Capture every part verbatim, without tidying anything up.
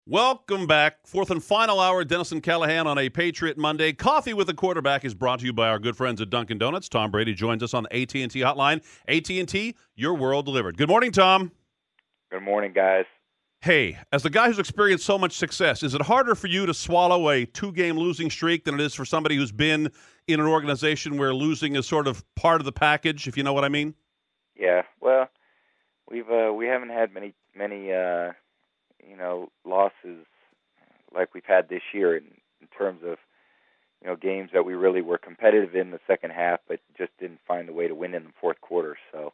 Welcome back. Fourth and final hour, Dennis and Callahan on a Patriot Monday. Coffee with the Quarterback is brought to you by our good friends at Dunkin' Donuts. Tom Brady joins us on the A T and T hotline. A T and T, your world delivered. Good morning, Tom. Good morning, guys. Hey, as the guy who's experienced so much success, is it harder for you to swallow a two-game losing streak than it is for somebody who's been in an organization where losing is sort of part of the package, if you know what I mean? Yeah, well, we've uh, we haven't had many many uh, you know losses like we've had this year in, in terms of you know games that we really were competitive in the second half, but just didn't find a way to win in the fourth quarter. So,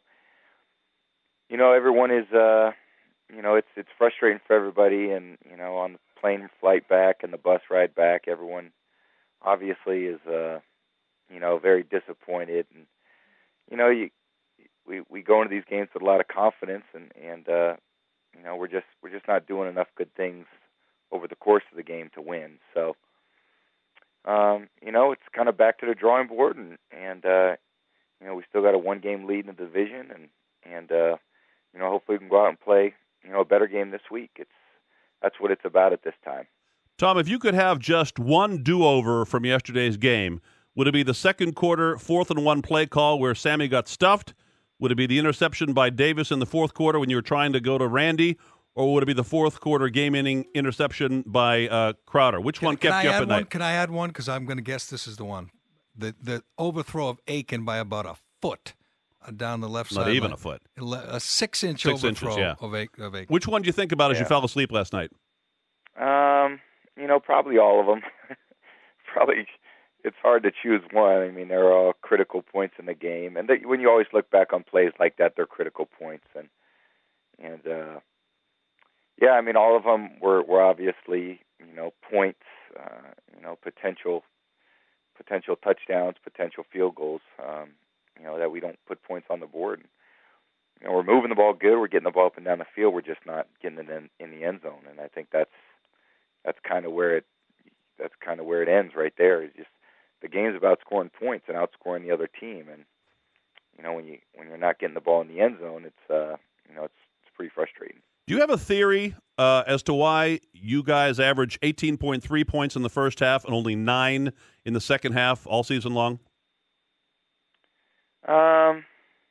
you know, everyone is uh, you know it's it's frustrating for everybody, and you know on the plane flight back and the bus ride back, everyone obviously is uh, you know very disappointed, and you know you. We we go into these games with a lot of confidence, and and uh, you know we're just we're just not doing enough good things over the course of the game to win. So um, you know it's kind of back to the drawing board, and and uh, you know we still got a one game lead in the division, and and uh, you know hopefully we can go out and play you know a better game this week. It's that's what it's about at this time. Tom, if you could have just one do-over from yesterday's game, would it be the second quarter, fourth and one play call where Sammy got stuffed? Would it be the interception by Davis in the fourth quarter when you were trying to go to Randy, or would it be the fourth quarter game-ending interception by uh, Crowder? Which can, one can kept I you up add at one? night? Can I add one? Because I'm going to guess this is the one. The the overthrow of Aiken by about a foot uh, down the left Not side. even line. a foot. A six-inch Six overthrow inches, yeah. of, Aiken, of Aiken. Which one do you think about as Yeah. you fell asleep last night? Um, you know probably all of them. probably. It's hard to choose one. I mean, they're all critical points in the game, and they, when you always look back on plays like that, they're critical points. And and uh, yeah, I mean, all of them were, were obviously you know points, uh, you know potential potential touchdowns, potential field goals. Um, you know that we don't put points on the board. You know, we're moving the ball good. We're getting the ball up and down the field. We're just not getting it in, in the end zone. And I think that's that's kind of where it that's kind of where it ends right there. Is just the game's about scoring points and outscoring the other team, and you know when you when you're not getting the ball in the end zone, it's uh you know it's it's pretty frustrating. Do you have a theory uh, as to why you guys average eighteen point three points in the first half and only nine in the second half all season long? Um,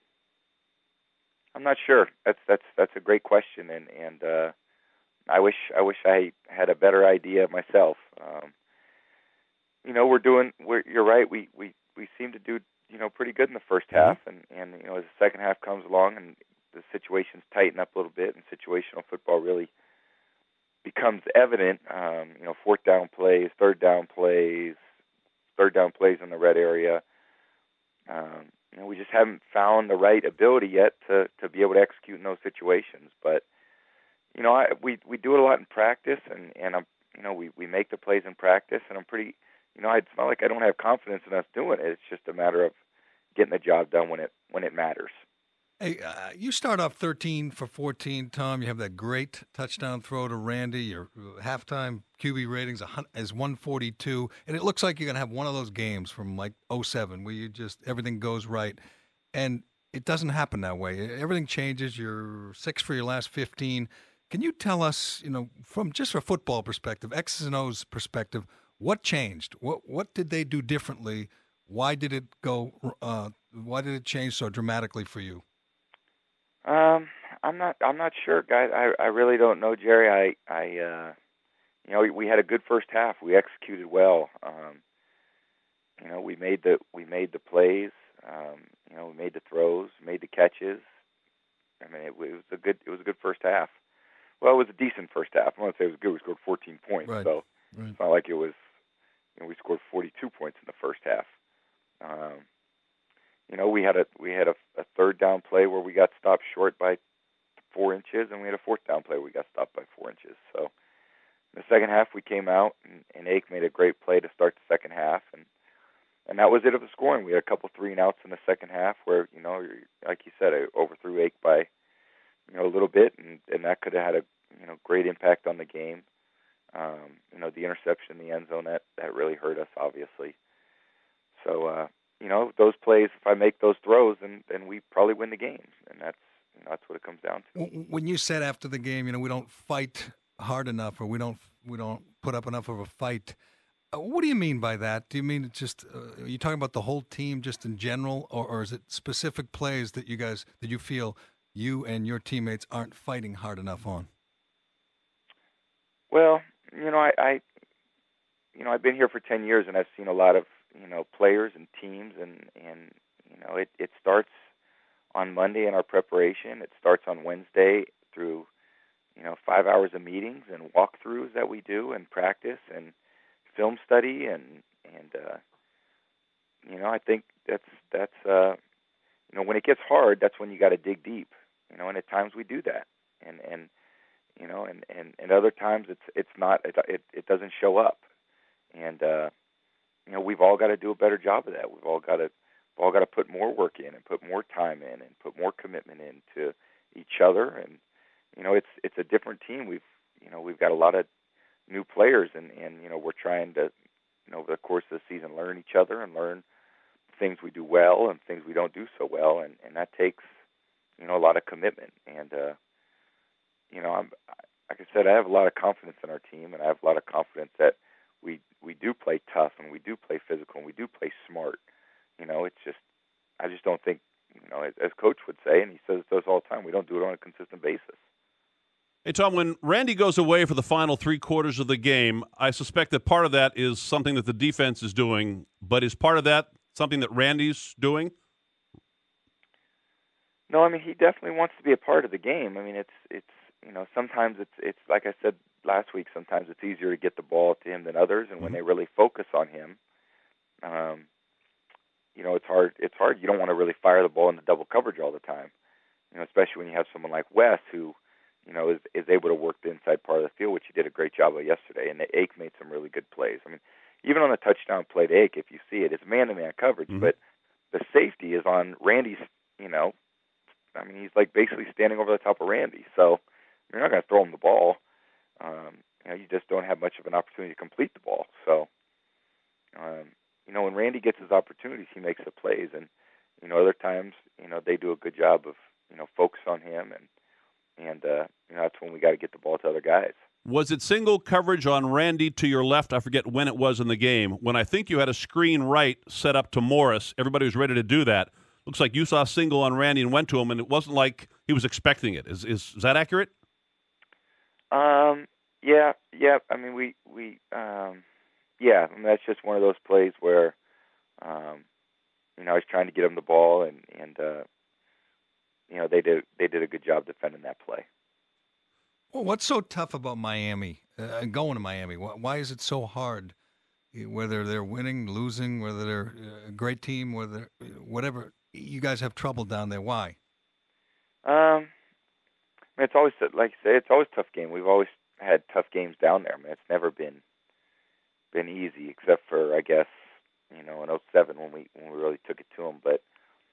I'm not sure. That's that's that's a great question, and and uh, I wish I wish I had a better idea myself. Um, You know, we're doing. We're, you're right. We, we, we seem to do you know pretty good in the first half, and, and you know as the second half comes along and the situations tighten up a little bit, and situational football really becomes evident. Um, you know, fourth down plays, third down plays, third down plays in the red area. Um, you know, we just haven't found the right ability yet to, to be able to execute in those situations. But you know, I, we we do it a lot in practice, and and I'm you know we, we make the plays in practice, and I'm pretty. You know, it's not like I don't have confidence in us doing it. It's just a matter of getting the job done when it when it matters. Hey, uh, you start off thirteen for fourteen, Tom. You have that great touchdown throw to Randy. Your halftime Q B ratings is one forty-two, and it looks like you're going to have one of those games from like oh seven where you just everything goes right, and it doesn't happen that way. Everything changes. You're six for your last fifteen. Can you tell us, you know, from just a football perspective, X's and O's perspective, what changed? What what did they do differently? Why did it go? Uh, why did it change so dramatically for you? Um, I'm not. I'm not sure, guys. I, I really don't know, Jerry. I, I, uh, you know, we, we had a good first half. We executed well. Um, you know, we made the we made the plays. Um, you know, we made the throws, made the catches. I mean, it, it was a good. It was a good first half. Well, it was a decent first half. I'm going to say it was good. We scored fourteen points, Right. so Right. it's not like it was. You know, we scored forty-two points in the first half. Um, you know, we had a we had a, a third down play where we got stopped short by four inches, and we had a fourth down play where we got stopped by four inches. So in the second half, we came out, and, and Ake made a great play to start the second half, and and that was it of the scoring. We had a couple three and outs in the second half where, you know, like you said, I overthrew Ake by, you know, a little bit, and, and that could have had a, you know, great impact on the game. Um, you know, the interception in the end zone, that, that really hurt us, obviously. So, uh, you know, those plays, if I make those throws, then, then we probably win the game. And that's, you know, that's what it comes down to. When you said after the game, you know, we don't fight hard enough, or we don't we don't put up enough of a fight. Uh, what do you mean by that? Do you mean it's just uh, are you talking about the whole team just in general, or, or is it specific plays that you guys that you feel you and your teammates aren't fighting hard enough on? Well, you know, I, I you know I've been here for ten years, and I've seen a lot of you know players and teams, and and you know it it starts on Monday in our preparation. It starts on Wednesday through you know five hours of meetings and walkthroughs that we do and practice and film study and and uh, you know I think that's that's uh, you know when it gets hard, that's when you got to dig deep. You know, and at times we do that, and and you know, and, and, and other times it's it's not it it, it doesn't show up, and uh, you know we've all got to do a better job of that. We've all got to we've all got to put more work in and put more time in and put more commitment into each other. And you know it's it's a different team. We've you know we've got a lot of new players, and, and you know we're trying to you know over the course of the season learn each other and learn things we do well and things we don't do so well, and, and that takes you know a lot of commitment. And uh, you know I'm like I said, I have a lot of confidence in our team, and I have a lot of confidence that we we do play tough and we do play physical and we do play smart. You know, it's just I just don't think you know as, as Coach would say, and he says it to us all the time, we don't do it on a consistent basis. Hey, Tom, when Randy goes away for the final three quarters of the game, I suspect that part of that is something that the defense is doing, but is part of that something that Randy's doing? No, I mean, he definitely wants to be a part of the game. I mean, it's, it's you know, sometimes it's, it's like I said last week, sometimes it's easier to get the ball to him than others, and when Mm-hmm. they really focus on him, um, you know, it's hard. It's hard. You don't want to really fire the ball into double coverage all the time, you know, especially when you have someone like Wes who, you know, is, is able to work the inside part of the field, which he did a great job of yesterday. And Ake made some really good plays. I mean, even on the touchdown play to Ake, if you see it, it's man-to-man coverage, Mm-hmm. but the safety is on Randy's, you know, I mean, he's like basically standing over the top of Randy. So you're not going to throw him the ball. Um, you know, you just don't have much of an opportunity to complete the ball. So, um, you know, when Randy gets his opportunities, he makes the plays. And, you know, other times, you know, they do a good job of, you know, focus on him, and, and uh, you know, that's when we got to get the ball to other guys. Was it single coverage on Randy to your left? I forget when it was in the game. When I think you had a screen right set up to Morris, everybody was ready to do that. Looks like you saw a single on Randy and went to him, and it wasn't like he was expecting it. Is is, is that accurate? Um, yeah, yeah. I mean, we we um, yeah. I mean, that's just one of those plays where, um, you know, I was trying to get him the ball, and and uh, you know, they did they did a good job defending that play. Well, what's so tough about Miami uh, going to Miami? Why, why is it so hard? Whether they're winning, losing, whether they're a great team, whether whatever, you guys have trouble down there. Why? Um, I mean, it's always like I say, it's always a tough game. We've always had tough games down there. I mean, it's never been been easy, except for I guess you know in oh seven when we when we really took it to them. But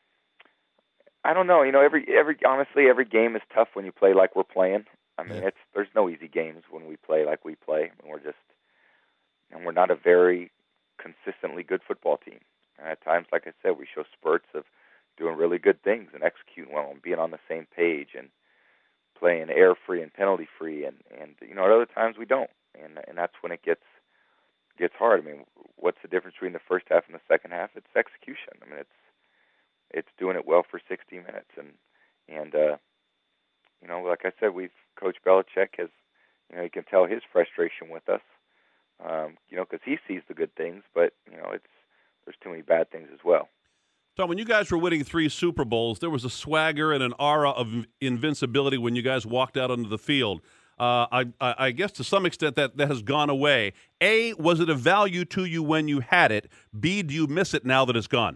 I don't know. You know, every every honestly, every game is tough when you play like we're playing. I mean, Yeah. it's there's no easy games when we play like we play. I mean, we're just and we're not a very consistently good football team. And at times, like I said, we show spurts of doing really good things and executing well and being on the same page and playing air-free and penalty-free. And, and you know, at other times we don't. And and that's when it gets gets hard. I mean, what's the difference between the first half and the second half? It's execution. I mean, it's it's doing it well for sixty minutes. And, and uh, you know, like I said, we've Coach Belichick has, you know, you can tell his frustration with us. Um, you know, because he sees the good things, but you know, it's there's too many bad things as well. Tom, when you guys were winning three Super Bowls, there was a swagger and an aura of invincibility when you guys walked out onto the field. Uh, I, I, I guess to some extent that, that has gone away. A, was it of value to you when you had it? B, do you miss it now that it's gone?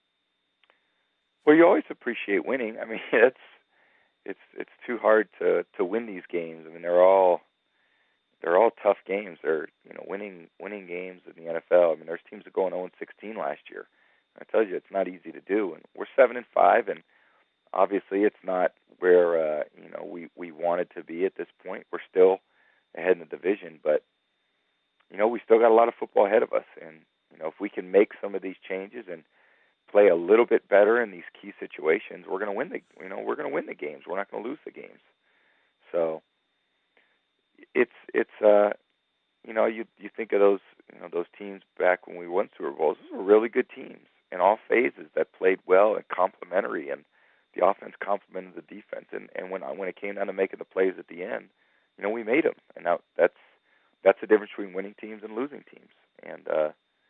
Well, you always appreciate winning. I mean, it's it's it's too hard to, to win these games. I mean, they're all they're all tough games. They're you know winning winning games in the N F L. I mean, there's teams that go oh and sixteen last year. I tell you, it's not easy to do. And we're seven and five, and obviously, it's not where uh, you know we, we wanted to be at this point. We're still ahead in the division, but you know we still got a lot of football ahead of us. And you know if we can make some of these changes and play a little bit better in these key situations, we're going to win the you know we're going to win the games. We're not going to lose the games. So it's it's uh, you know, you you think of those you know those teams back when we won Super Bowls. Those were really good teams in all phases that played well and complementary, and the offense complemented the defense. And and when I, when it came down to making the plays at the end, you know, we made them. And now that's that's the difference between winning teams and losing teams. And uh,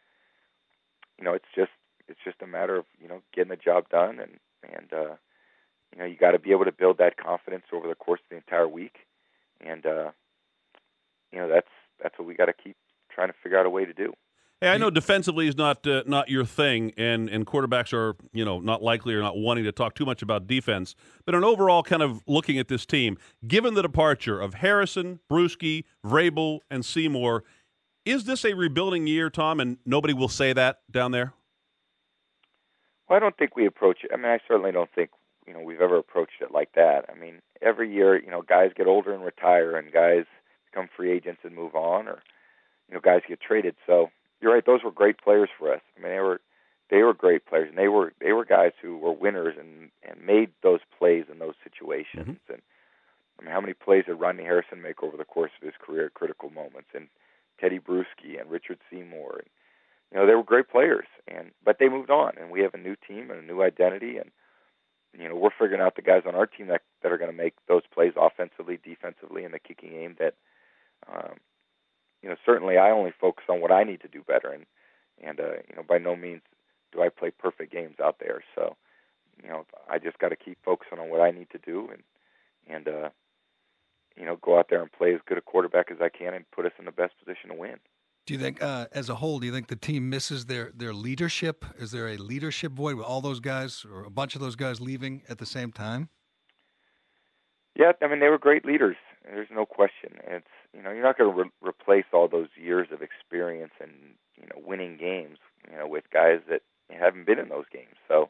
you know, it's just it's just a matter of you know getting the job done, and and uh, you know you got to be able to build that confidence over the course of the entire week, and uh, you know that's that's what we got to keep trying to figure out a way to do. Hey, I know defensively is not uh, not your thing, and, and quarterbacks are you know not likely or not wanting to talk too much about defense. But an overall kind of looking at this team, given the departure of Harrison, Bruschi, Vrabel, and Seymour, is this a rebuilding year, Tom? And nobody will say that down there. Well, I don't think we approach it. I mean, I certainly don't think you know we've ever approached it like that. I mean, every year you know guys get older and retire, and guys become free agents and move on, or you know guys get traded. So. You're right; those were great players for us. I mean, they were they were great players, and they were they were guys who were winners and, and made those plays in those situations. Mm-hmm. And I mean, how many plays did Rodney Harrison make over the course of his career at critical moments? And Teddy Bruschi and Richard Seymour, and you know, they were great players. And but they moved on, and we have a new team and a new identity, and you know, we're figuring out the guys on our team that that are going to make those plays offensively, defensively, in the kicking game that. Um, You know, certainly I only focus on what I need to do better, and and uh, you know, by no means do I play perfect games out there. So, you know, I just got to keep focusing on what I need to do, and and uh, you know, go out there and play as good a quarterback as I can, and put us in the best position to win. Do you think, uh, as a whole, do you think the team misses their their leadership? Is there a leadership void with all those guys, or a bunch of those guys leaving at the same time? Yeah, I mean, they were great leaders. There's no question. It's you know, you're not going to re- replace all those years of experience and you know, winning games, you know, with guys that haven't been in those games. So,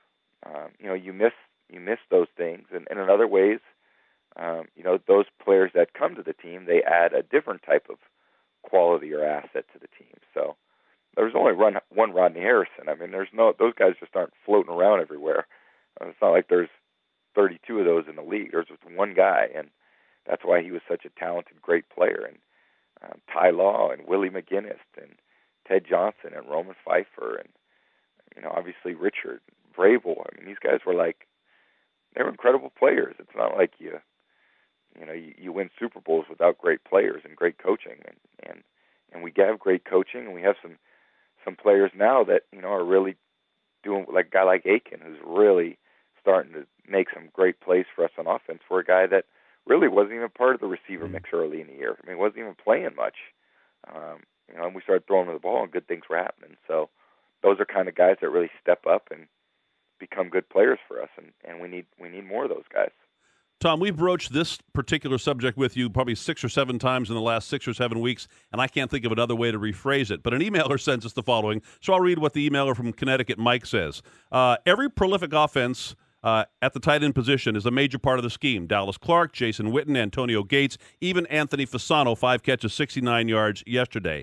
um, you know, you miss you miss those things, and, and in other ways, um, you know, those players that come to the team, they add a different type of quality or asset to the team. So, there's only one, one Rodney Harrison. I mean, there's no those guys just aren't floating around everywhere. Uh, it's not like there's thirty-two of those in the league. There's just one guy, and that's why he was such a talented, great player. And um, Ty Law and Willie McGinnis and Ted Johnson and Roman Pfeiffer and, you know, obviously Richard, Vrabel. I mean, these guys were like, they were incredible players. It's not like you, you know, you, you win Super Bowls without great players and great coaching. And, and, and we have great coaching, and we have some, some players now that, you know, are really doing, like a guy like Aiken, who's really starting to make some great plays for us on offense for a guy that really wasn't even part of the receiver mix early in the year. I mean, he wasn't even playing much. Um, you know, and we started throwing him the ball, and good things were happening. So those are kind of guys that really step up and become good players for us, and, and we need we need more of those guys. Tom, we've broached this particular subject with you probably six or seven times in the last six or seven weeks, and I can't think of another way to rephrase it. But an emailer sends us the following, so I'll read what the emailer from Connecticut, Mike, says. Uh, every prolific offense Uh, at the tight end position is a major part of the scheme. Dallas Clark, Jason Witten, Antonio Gates, even Anthony Fasano, five catches, sixty-nine yards yesterday.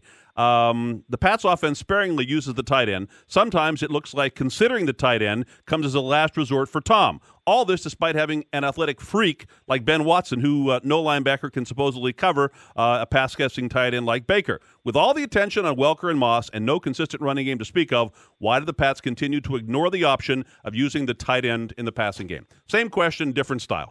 Um, the Pats offense sparingly uses the tight end. Sometimes it looks like considering the tight end comes as a last resort for Tom. All this despite having an athletic freak like Ben Watson, who uh, no linebacker can supposedly cover uh, a pass-catching tight end like Baker. With all the attention on Welker and Moss and no consistent running game to speak of, why do the Pats continue to ignore the option of using the tight end in the passing game? Same question, different style.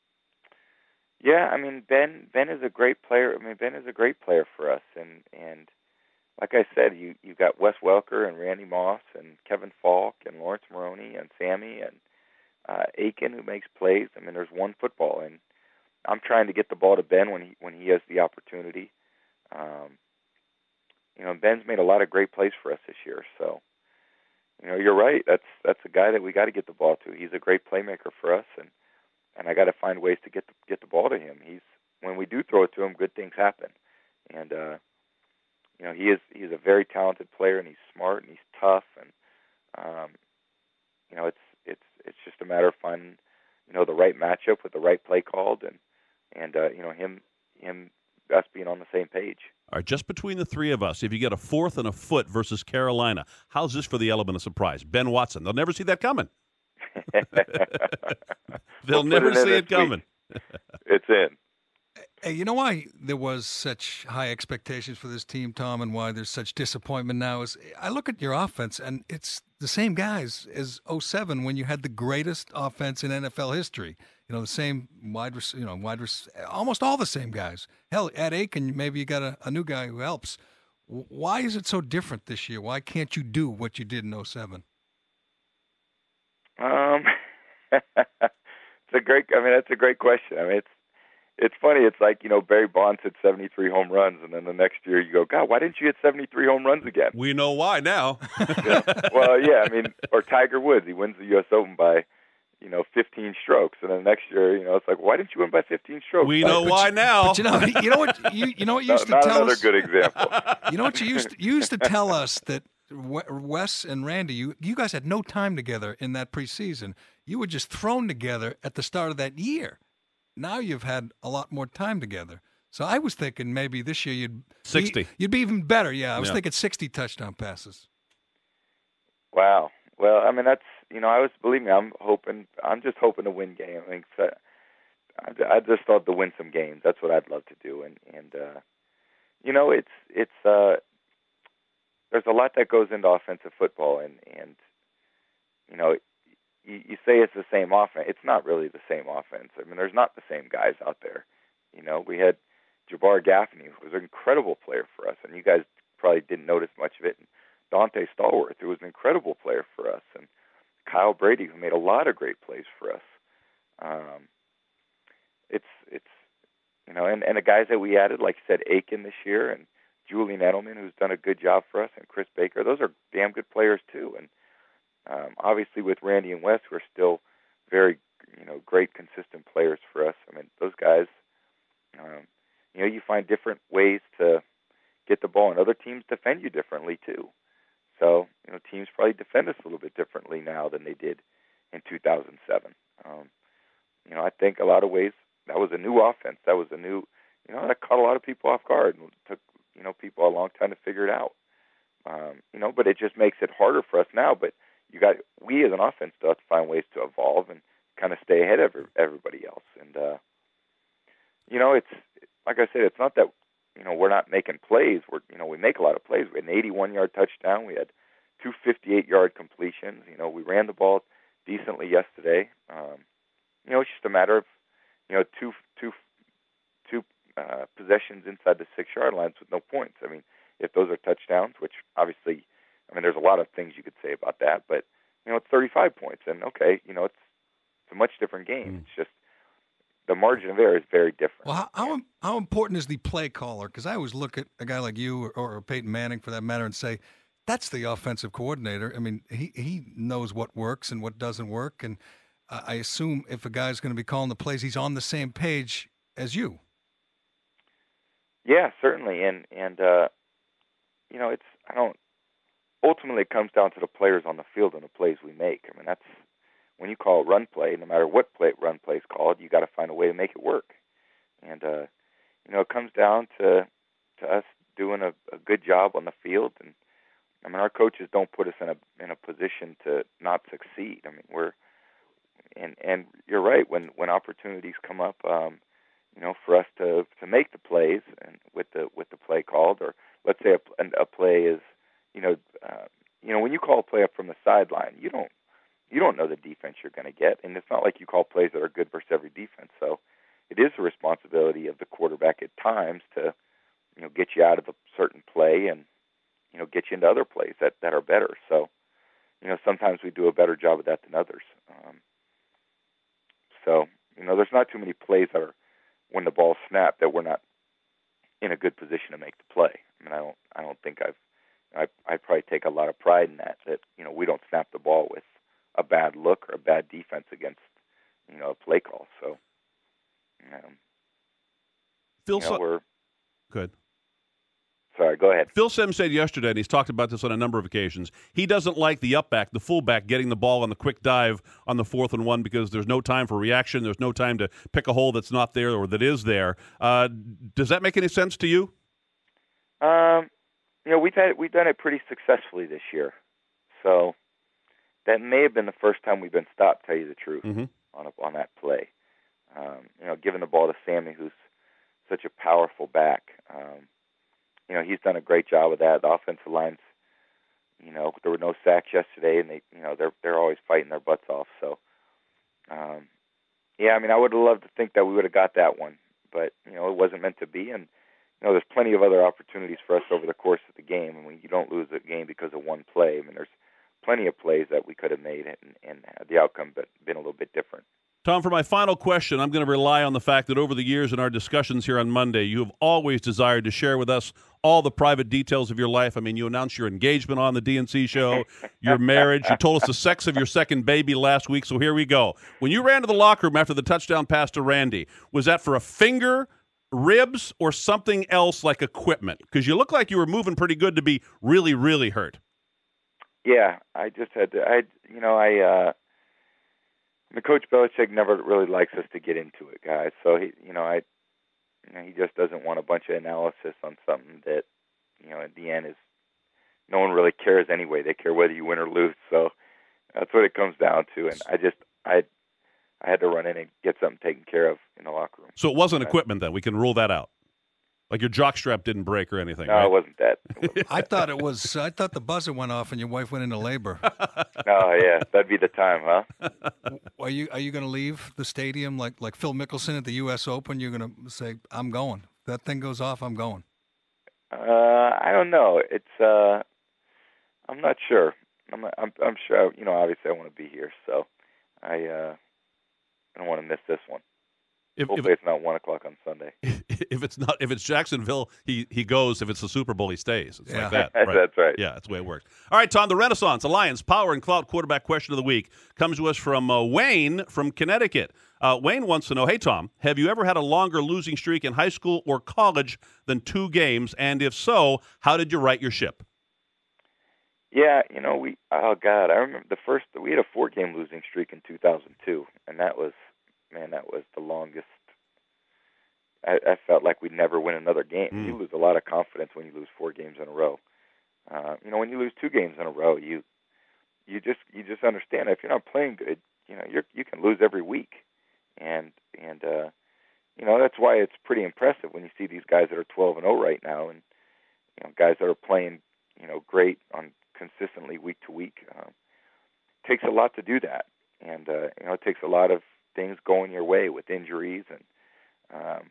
Yeah, I mean, Ben Ben is a great player. I mean, Ben is a great player for us, and and like I said, you you got Wes Welker and Randy Moss and Kevin Falk and Lawrence Maroney and Sammy and uh, Aiken, who makes plays. I mean, there's one football, and I'm trying to get the ball to Ben when he when he has the opportunity. Um, you know, Ben's made a lot of great plays for us this year. So, you know, you're right. That's that's a guy that we got to get the ball to. He's a great playmaker for us, and and I got to find ways to get the, get the ball to him. He's when we do throw it to him, good things happen, and uh, you know, he is he's a very talented player, and he's smart and he's tough, and um, you know, it's it's it's just a matter of finding, you know, the right matchup with the right play called, and and uh, you know, him him us being on the same page. All right, just between the three of us, if you get a fourth and a foot versus Carolina, how's this for the element of surprise? Ben Watson, they'll never see that coming. They'll we'll never it see it coming. It's in. Hey, you know why there was such high expectations for this team, Tom, and why there's such disappointment now is I look at your offense, and it's the same guys as oh seven when you had the greatest offense in N F L history. You know, the same wide, rec- you know, wide, rec- almost all the same guys. Hell, at Aiken, maybe you got a, a new guy who helps. W- Why is it so different this year? Why can't you do what you did in oh seven? Um, it's a great. I mean, that's a great question. I mean, it's it's funny. It's like, you know, Barry Bonds hit seventy-three home runs, and then the next year you go, God, why didn't you hit seventy-three home runs again? We know why now. Yeah. Well, yeah. I mean, or Tiger Woods, he wins the U S Open by, you know, fifteen strokes, and then next year, you know, it's like, why didn't you win by fifteen strokes? We know why you, now. But you know, you know what you you know what you used no, to not tell another us. good example. You know what you used to, you used to tell us that Wes and Randy, you you guys had no time together in that preseason. You were just thrown together at the start of that year. Now you've had a lot more time together. So I was thinking maybe this year you'd sixty. Be, you'd be even better. Yeah, I was Yeah. thinking sixty touchdown passes. Wow. Well, I mean, that's, you know, I was, believe me, I'm hoping, I'm just hoping to win games. I think so, I, I just love to win some games. That's what I'd love to do. And, and, uh, you know, it's, it's, uh, there's a lot that goes into offensive football, and, and, you know, you, you say it's the same offense. It's not really the same offense. I mean, there's not the same guys out there. You know, we had Jabbar Gaffney, who was an incredible player for us, and you guys probably didn't notice much of it. And Dante Stallworth, who was an incredible player for us, and Kyle Brady, who made a lot of great plays for us. Um, it's it's you know, and, and the guys that we added, like you said, Aiken this year, and Julian Edelman, who's done a good job for us, and Chris Baker, those are damn good players too. And um, obviously with Randy and Wes, who are still very, you know, great consistent players for us. I mean, those guys, um, you know, you find different ways to get the ball, and other teams defend you differently too. So, you know, teams probably defend us a little bit differently now than they did in two thousand seven. Um, you know, I think a lot of ways that was a new offense. That was a new, you know, that caught a lot of people off guard and took, you know, people a long time to figure it out. Um, you know, but it just makes it harder for us now. But you got, we as an offense still have to find ways to evolve and kind of stay ahead of everybody else. And, uh, you know, it's, like I said, it's not that, you know, we're not making plays. We're, you know, we make a lot of plays. We had an eighty-one-yard touchdown. We had two fifty-eight-yard completions. You know, we ran the ball decently yesterday. Um, you know, it's just a matter of, you know, two, two, two uh, possessions inside the six-yard lines with no points. I mean, if those are touchdowns, which obviously, I mean, there's a lot of things you could say about that, but, you know, it's thirty-five points. And, okay, you know, it's, it's a much different game. Mm. It's just, the margin of error is very different. Well, how how, how important is the play caller? Because I always look at a guy like you or, or Peyton Manning, for that matter, and say, that's the offensive coordinator. I mean, he, he knows what works and what doesn't work. And uh, I assume if a guy's going to be calling the plays, he's on the same page as you. Yeah, certainly. And, and uh, you know, it's, I don't, ultimately it comes down to the players on the field and the plays we make. I mean, that's, when you call a run play, no matter what play run play is called, you got to find a way to make it work. And uh, you know, it comes down to to us doing a, a good job on the field. And I mean, our coaches don't put us in a in a position to not succeed. I mean, we're and and you're right. When when opportunities come up, um, you know, for us to to make the plays and with the with the play called, or let's say a, a play is, you know, uh, you know, when you call a play up from the sideline, you don't. You don't know the defense you're going to get, and it's not like you call plays that are good versus every defense. So it is the responsibility of the quarterback at times to, you know, get you out of a certain play and, you know, get you into other plays that, that are better. So, you know, sometimes we do a better job of that than others. Um, so, you know, there's not too many plays that are when the ball snapped that we're not in a good position to make the play. I mean, I don't, I don't think I've, I, I probably take a lot of pride in that, that, you know, we don't snap the ball with a bad look or a bad defense against, you know, a play call. So, um, Phil, you know, so- we're good. Sorry, go ahead. Phil Simms said yesterday, and he's talked about this on a number of occasions, he doesn't like the upback, the fullback, getting the ball on the quick dive on the fourth and one because there's no time for reaction. There's no time to pick a hole that's not there or that is there. Uh, does that make any sense to you? Um, you know, we've had we've done it pretty successfully this year. So that may have been the first time we've been stopped, to tell you the truth, mm-hmm. on a, on that play. Um, you know, giving the ball to Sammy, who's such a powerful back. Um, you know, he's done a great job with that. The offensive line's, you know, there were no sacks yesterday, and they, you know, they're they're always fighting their butts off. So, um, yeah, I mean, I would have loved to think that we would have got that one, but you know, it wasn't meant to be. And you know, there's plenty of other opportunities for us over the course of the game, and when you don't lose a game because of one play, I mean, there's plenty of plays that we could have made, and, and the outcome but been a little bit different. Tom, for my final question, I'm going to rely on the fact that over the years in our discussions here on Monday, you have always desired to share with us all the private details of your life. I mean, you announced your engagement on the D N C show, your marriage. You told us the sex of your second baby last week, so here we go. When you ran to the locker room after the touchdown pass to Randy, was that for a finger, ribs, or something else like equipment? Because you look like you were moving pretty good to be really, really hurt. Yeah, I just had to, I, you know, I, uh, I mean, Coach Belichick never really likes us to get into it, guys. So he, you know, I, you know, he just doesn't want a bunch of analysis on something that, you know, at the end is no one really cares anyway. They care whether you win or lose. So that's what it comes down to. And I just, I, I had to run in and get something taken care of in the locker room. So it wasn't equipment then. We can rule that out. Like your jockstrap didn't break or anything. No, right? it wasn't that. It wasn't I that. thought it was. I thought the buzzer went off and your wife went into labor. Oh yeah, that'd be the time, huh? Are you Are you going to leave the stadium like like Phil Mickelson at the U S Open? You're going to say, "I'm going." If that thing goes off, I'm going. Uh, I don't know. It's uh, I'm not sure. I'm I'm, I'm sure. You know, obviously, I want to be here, so I uh, I don't want to miss this one. If, Hopefully, if, it's not one o'clock on Sunday. if it's not, if it's Jacksonville, he he goes. If it's the Super Bowl, he stays. It's Yeah. like that. That's, Right. that's right. Yeah, that's the way it works. All right, Tom, the Renaissance Alliance Power and Clout Quarterback Question of the Week comes to us from uh, Wayne from Connecticut. Uh, Wayne wants to know, hey, Tom, have you ever had a longer losing streak in high school or college than two games? And if so, how did you right your ship? Yeah, you know, we. Oh God, I remember the first. We had a four-game losing streak in two thousand two, and that was, man, that was the longest. I, I felt like we'd never win another game. Mm. You lose a lot of confidence when you lose four games in a row. Uh, you know, when you lose two games in a row, you you just you just understand that if you're not playing good, you know, you're you can lose every week, and and uh, you know that's why it's pretty impressive when you see these guys that are twelve and oh right now, and you know guys that are playing you know great on consistently week to week. Um, takes a lot to do that, and uh, you know it takes a lot of things going your way with injuries and. Um,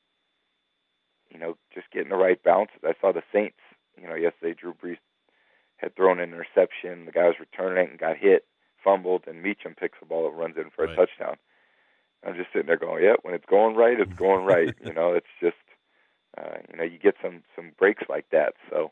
You know, just getting the right bounces. I saw the Saints, you know, yesterday Drew Brees had thrown an interception. The guy was returning it and got hit, fumbled, and Meacham picks the ball and runs in for a Right. touchdown. I'm just sitting there going, yeah, when it's going right, it's going right. You know, it's just, uh, you know, you get some, some breaks like that. So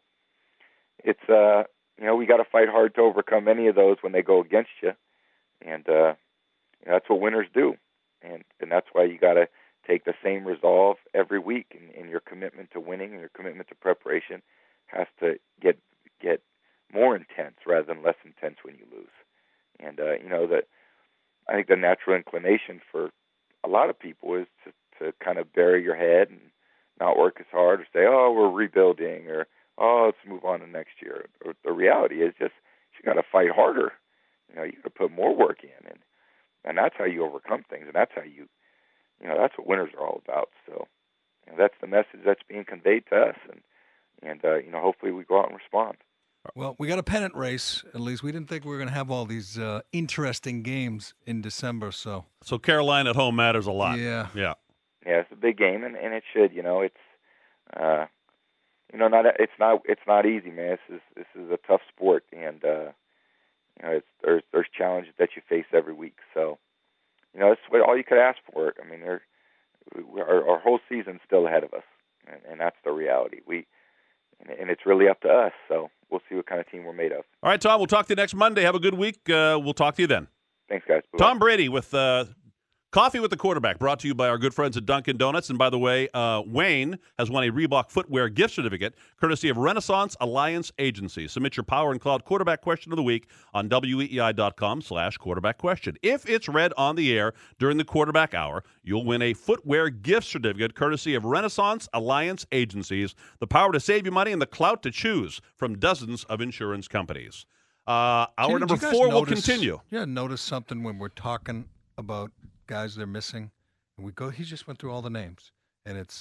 it's, uh, you know, we got to fight hard to overcome any of those when they go against you. And uh, you know, that's what winners do. And, and that's why you got to take the same resolve every week, and, and your commitment to winning and your commitment to preparation has to get get more intense rather than less intense when you lose. And uh, you know that I think the natural inclination for a lot of people is to, to kind of bury your head and not work as hard, or say, "Oh, we're rebuilding," or "Oh, let's move on to next year." Or the reality is just you got to fight harder. You know, you got to put more work in, and and that's how you overcome things, and that's how you. You know, that's what winners are all about. So, you know, that's the message that's being conveyed to us, and and uh, you know, hopefully we go out and respond. Well, we got a pennant race. At least we didn't think we were going to have all these uh, interesting games in December. So, So Carolina at home matters a lot. yeah, Yeah. Yeah, it's a big game, and, and it should. You know, it's uh, you know, not it's not it's not easy, man. This is this is a tough sport, and uh, you know, it's there's there's challenges that you face every week. So. You know, that's what all you could ask for. I mean, they're, our, our whole season's still ahead of us, and, and that's the reality. We, and, and it's really up to us. So we'll see what kind of team we're made of. All right, Tom, we'll talk to you next Monday. Have a good week. Uh, we'll talk to you then. Thanks, guys. Bye-bye. Tom Brady with uh, Coffee with the Quarterback, brought to you by our good friends at Dunkin' Donuts. And by the way, uh, Wayne has won a Reebok footwear gift certificate courtesy of Renaissance Alliance Agency. Submit your Power and Cloud Quarterback Question of the Week on weei.com slash quarterback question. If it's read on the air during the quarterback hour, you'll win a footwear gift certificate courtesy of Renaissance Alliance Agencies, the power to save you money and the clout to choose from dozens of insurance companies. Uh, hour Did- number did you guys four will notice- continue. Yeah, notice something when we're talking about guys they're missing, and we go. He just went through all the names, and it's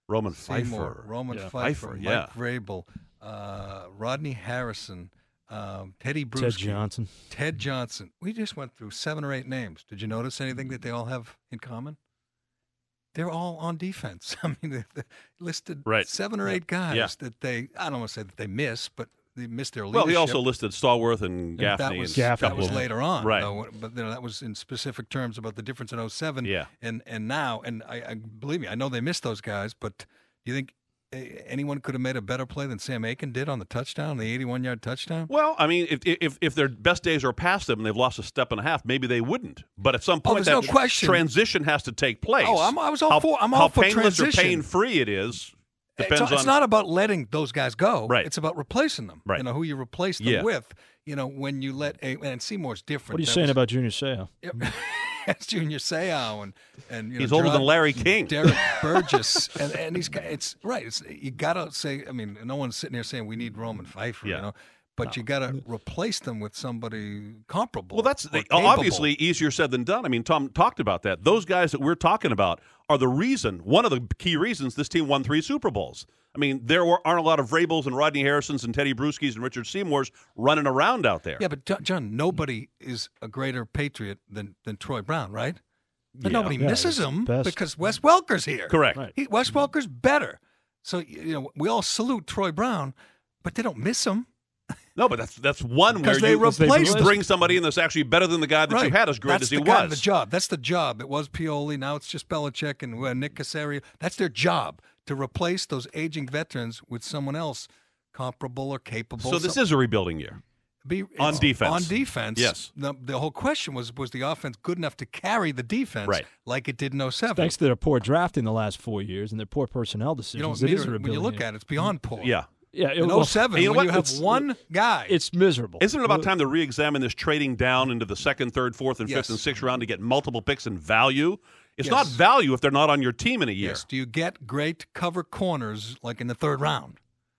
Roman Seymour, Pfeiffer. Roman Yeah. Pfeiffer, Pfeiffer, Mike yeah. Vrabel, uh, Rodney Harrison, um, Teddy Bruschi, Ted Johnson. Ted Johnson. We just went through seven or eight names. Did you notice anything that they all have in common? They're all on defense. I mean, they, they listed Right. seven or eight guys Yeah. that they, I don't want to say that they miss, but they missed their leadership. Well, he also listed Stallworth and Gaffney. That was, and Gaffney, a that couple was of- later on, Right. though, but you know, that was in specific terms about the difference in oh seven Yeah. and, and now. And I, I believe me, I know they missed those guys, but do you think eh, anyone could have made a better play than Sam Aiken did on the touchdown, the eighty-one-yard touchdown? Well, I mean, if, if if their best days are past them and they've lost a step and a half, maybe they wouldn't. But at some Oh, point, there's that no question. transition has to take place. Oh, I'm- I was all how, for- I'm how all for painless transition. or pain-free it is depends it's, it's on. not about letting those guys go. Right. It's about replacing them. Right. You know, who you replace them Yeah. with. You know, when you let a, and Seymour's different. What are you That saying was- about Junior Seau? That's Junior Seau and and you He's know, older than Gerard- Larry King. Derek Burgess, and and he's got it's right. It's you gotta say. I mean, no one's sitting there saying we need Roman Pfeiffer, Yeah. you know, but you gotta replace them with somebody comparable. Well, that's or the, capable. obviously easier said than done. I mean, Tom talked about that. Those guys that we're talking about are the reason, one of the key reasons this team won three Super Bowls. I mean, there were, aren't a lot of Vrabels and Rodney Harrisons and Teddy Bruschi's and Richard Seymours running around out there. Yeah, but John- John, nobody is a greater patriot than than Troy Brown, right? But Yeah. nobody Yeah, misses he's him best. because Wes Welker's here. Correct. Right. He, Wes Welker's better. So you know, we all salute Troy Brown, but they don't miss him. No, but that's that's one where Because they you, replaced you him. bring somebody in that's actually better than the guy that you had, as great That's as he the was. Kind of the job. That's the job. It was Pioli. Now it's just Belichick and uh, Nick Caserio. That's their job, to replace those aging veterans with someone else comparable or capable. So this Some- is a rebuilding year. be, on it's- defense. On defense, Yes. The, the whole question was: was the offense good enough to carry the defense, Right. like it did in oh seven? Thanks to their poor drafting the last four years and their poor personnel decisions. You don't it need is to- a when you rebuilding look year. at it, it's beyond poor. Yeah. Yeah, it, In well, oh seven, you know when what? you have It's- one guy, it's miserable. Isn't it about time to re-examine this trading down into the second, third, fourth, and Yes. fifth and sixth round to get multiple picks and value? It's Yes. not value if they're not on your team in a year. yes. Do you get great cover corners like in the third round?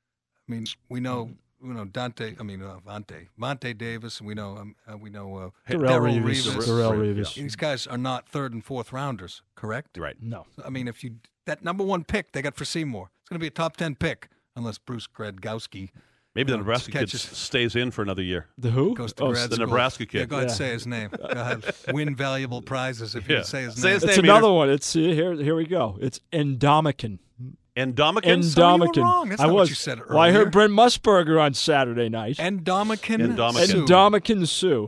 I mean, we know. We know Dante. I mean, uh, Vontae, Vontae Davis. We know. Um, uh, we know. Uh, Darrell Darrell Reeves. Reeves. Darrell Right, Reeves. These guys are not third and fourth rounders, correct? Right. No. I mean, if you that number one pick they got for Seymour, it's going to be a top ten pick unless Bruce Gradkowski Maybe the No, Nebraska kid catches- stays in for another year. The who? goes to Oh, grad the school. Nebraska kid. Yeah, go ahead, Yeah. say his name. Go ahead, win valuable prizes if you Yeah. say his Say name. his It's name, another Peter. one. It's here. Here we go. It's Endomicon. Endomicon? So you were Endomicon. wrong. That's I not what was. you said Well, I earlier. heard Brent Musburger on Saturday night. Endomicon. Endomicon. Sue. Endomicon Sue.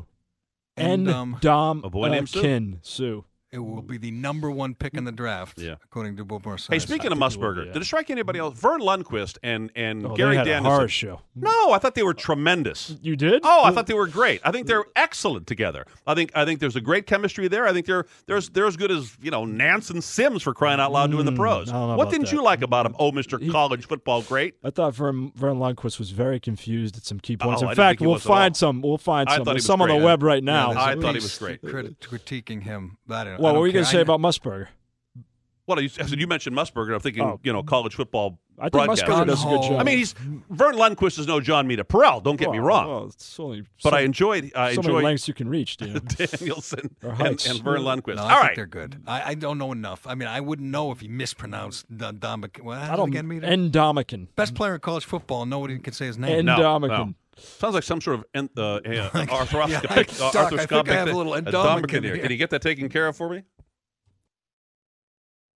Endom- Endom. A boy named Sue? Kin Sue. It will be the number one pick in the draft, Yeah. according to Boomer Science. Hey, speaking of I think it will Musburger, be, yeah. did it strike anybody else? Vern Lundquist and, and Oh, Gary they had a Danielson. horror show. No, I thought they were tremendous. You did? Oh, I thought they were great. I think they're excellent together. I think I think there's a great chemistry there. I think they're there's they're as good as you know Nance and Sims for crying out loud doing the Mm, pros. I don't know What about didn't that. you like about him? Oh, Mister He- College Football Great. I thought Vern, Vern Lundquist was very confused at some key points. Oh, I In didn't fact, think he we'll was at all. find some. We'll find I some. thought he There's was some on the great. web right Yeah, now. there's I a thought he piece was great. Crit- critiquing him. I don't, I well, what don't were you care. going to say I- about Musburger? What I said, you mentioned Musburger. I'm thinking, Oh. you know, college football I think broadcast. Musburger does a good Gunhole. job. I mean, he's Vern Lundquist is no John Mita Perrell. Don't get me Well, wrong, well, it's only but so, I enjoyed I so many enjoyed lengths you can reach, Dan. Danielson Or and, heights. and Vern Lundquist. No, I All think right, they're good. I, I don't know enough. I mean, I wouldn't know if he mispronounced Don Dominic. Well, I don't. again, Meter? Endomicon. Best player in college football. Nobody can say his name. No, Endomicon. no. Sounds like some sort of en- uh, uh, Like- arthroscopic. Yeah, uh, Doc, I think I arthroscopic have a thing. little A endomicon domicon here. here. Can you get that taken care of for me?